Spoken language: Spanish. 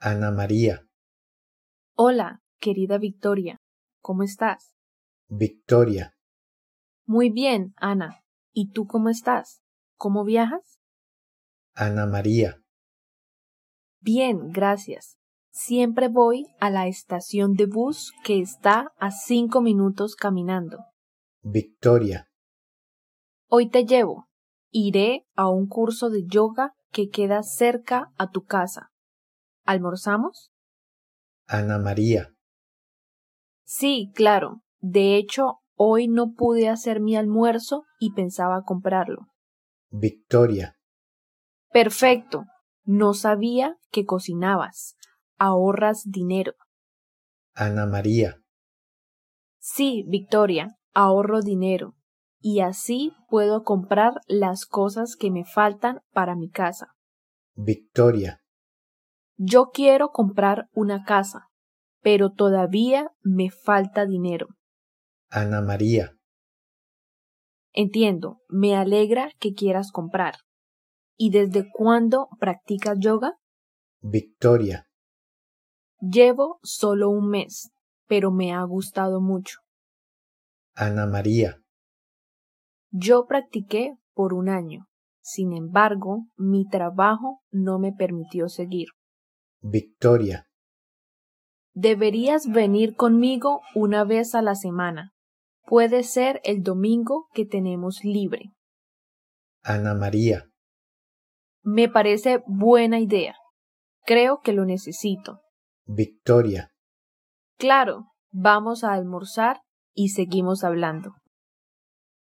Ana María, Hola, querida Victoria. ¿Cómo estás? Victoria, Muy bien, Ana. ¿Y tú cómo estás? ¿Cómo viajas? Ana María, Bien, gracias. Siempre voy a la estación de bus que está a 5 minutos caminando. Victoria, Hoy te llevo. Iré a un curso de yoga que queda cerca a tu casa. ¿Almorzamos? Ana María, Sí, claro. De hecho, hoy no pude hacer mi almuerzo y pensaba comprarlo. Victoria, Perfecto. No sabía que cocinabas. Ahorras dinero. Ana María, Sí, Victoria, ahorro dinero. Y así puedo comprar las cosas que me faltan para mi casa. Victoria, Yo quiero comprar una casa, pero todavía me falta dinero. Ana María, Entiendo, me alegra que quieras comprar. ¿Y desde cuándo practicas yoga? Victoria, Llevo solo un mes, pero me ha gustado mucho. Ana María, Yo practiqué por un año. Sin embargo, mi trabajo no me permitió seguir. Victoria, Deberías venir conmigo una vez a la semana. Puede ser el domingo que tenemos libre. Ana María, Me parece buena idea. Creo que lo necesito. Victoria. Claro, vamos a almorzar y seguimos hablando.